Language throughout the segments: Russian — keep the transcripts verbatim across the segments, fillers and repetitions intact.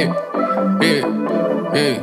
Эй, эй, эй.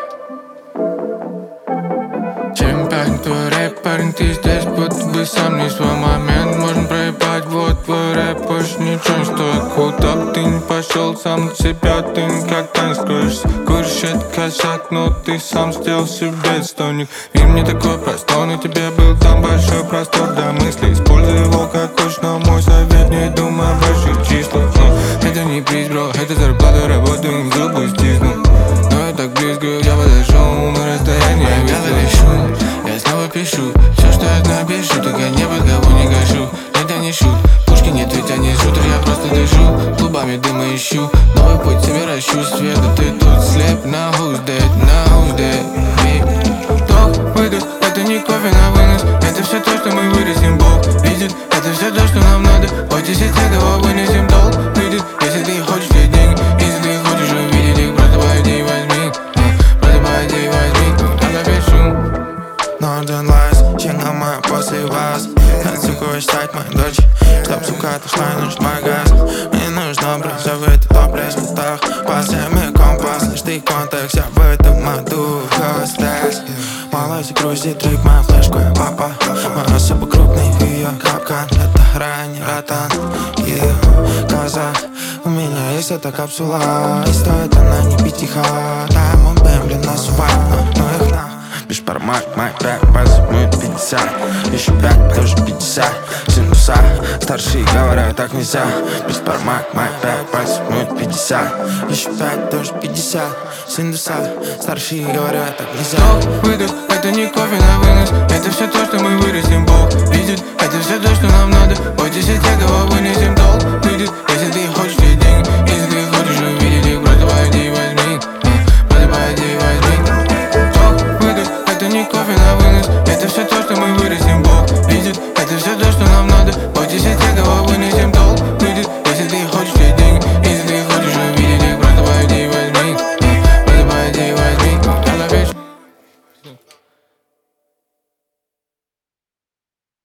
Чем пахнет твой рэп, парень, ты здесь, будто бы сам не свой момент. Можем проебать, вот твой рэп, больше ничего не стоит. Куда ты не пошел, сам на себя ты никогда не скроешься. Куришь это косяк, но ты сам сделал себе отстойник. Мир не такой простой, но тебе был там большой простор для мыслей. Используй его как хочешь, но мой совет, не думай о больших числах. Это не приз, бро, это зарплата, работаем, зубы стисну. Но я так близко, я подошел, на расстоянии я залечу. Я снова пишу, все, что я напишу, только я ни под кого не гашу. Нет, я не шут, пушки нет, ведь я не шутер, я просто дышу. Клубами дыма ищу, новый путь себе ращу. Света, ты тут слеп, на who's dead, на who's dead. Вдох, выдох, это не кофе на вынос. Это все то, что мы вырастим, Бог видит. Это все то, что нам надо, по десять этого вынесем, долг выйдет. Если ты хочешь те деньги, если ты хочешь увидеть их, просто пойди и возьми, просто пойди и возьми, я запишу. Northern Lights, чинга моя после вас. Как, сука, хочешь стать моей дочь, чтоб, сука, отошла и нужен мой газ. Мне нужно брать все в этот топлес в путах. По всеми компас, лишь ты контекст, я в этом аду, хостес. Малась и грузит трик, моя флешка, папа. Моя особо крупный, ее капкан. Это ранний ротан, yeah. Казах, у меня есть эта капсула, и стоит она не пятиха. Diamond Bam для нас вайп, но их на. Бешпармак, мой рэп, возьмут пятьдесят. Еще пять, тоже пятьдесят. Синуса, старшие говорят, так нельзя. Бешпармак, мой рэп, возьмут пятьдесят. Еще пять, тоже пятьдесят. Синуса, старшие говорят, так нельзя. Вдох, выдох, это не кофе на вынос. Это все то, что мы вырастим, Бог видит. Это все то, что нам надо, по десять этого вынесем, долг выйдет. Если ты хочешь